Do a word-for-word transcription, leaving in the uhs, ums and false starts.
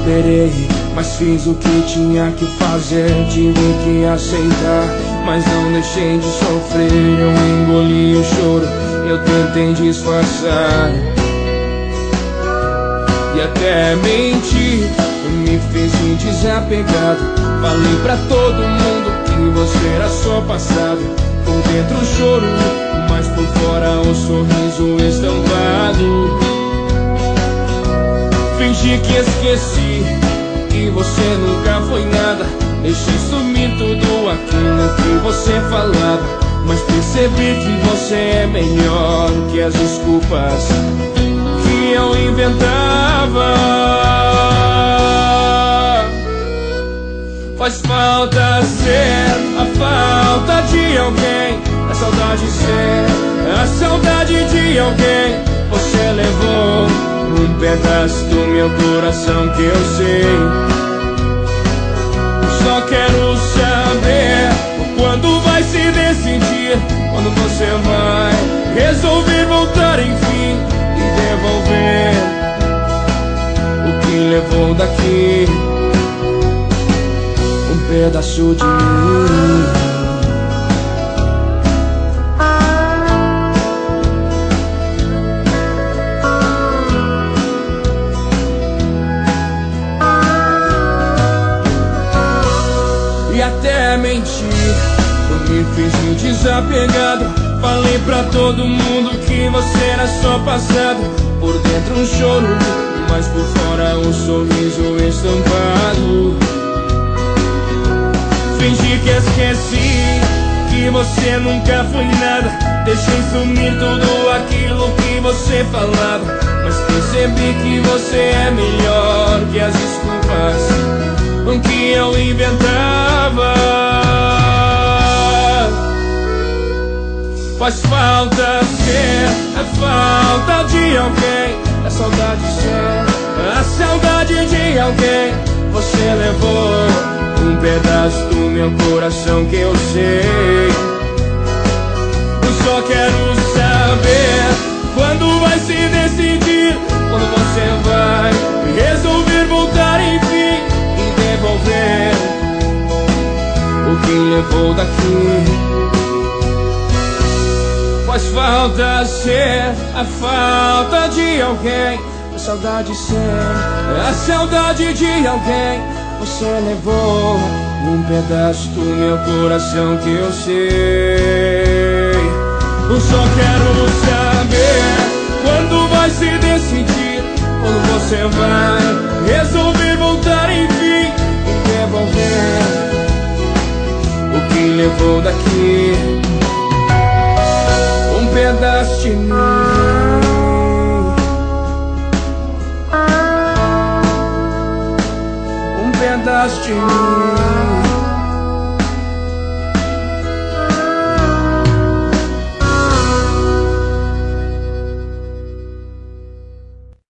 esperei, mas fiz o que tinha que fazer. Tive que aceitar, mas não deixei de sofrer. Eu engoli o choro, eu tentei disfarçar e até menti. Eu me fiz de desapegado, falei pra todo mundo que você era só passado. Por dentro o choro, mas por fora o sorriso estampado. Fingi que esqueci, que você nunca foi nada. Deixei sumir tudo aquilo que você falava, mas percebi que você é melhor que as desculpas que eu inventava. Faz falta ser a falta de alguém, a saudade ser a saudade de alguém. Você levou um pedaço do meu coração que eu sei. Só quero saber quando vai se decidir, quando você vai resolver voltar enfim e devolver o que levou daqui, um pedaço de mim. E até mentir, eu me fiz de desapegado. Falei pra todo mundo que você era só passado. Por dentro um choro, mas por fora um sorriso estampado. Fingi que esqueci, que você nunca foi nada. Deixei sumir tudo aquilo que você falava, mas percebi que você é melhor que as desculpas que eu inventava. Faz falta ser a falta de alguém, a saudade ser a saudade de alguém. Você levou um pedaço do meu coração que eu sei. Eu só quero saber quando vai se decidir, quando você vai resolver voltar enfim e devolver o que levou daqui. Faz falta ser a falta de alguém, a saudade ser a saudade de alguém. Você levou um pedaço do meu coração que eu sei. Eu só quero saber quando vai se decidir, quando você vai resolver voltar enfim e devolver o que levou daqui, um pedaço de mim, um pedaço de mim.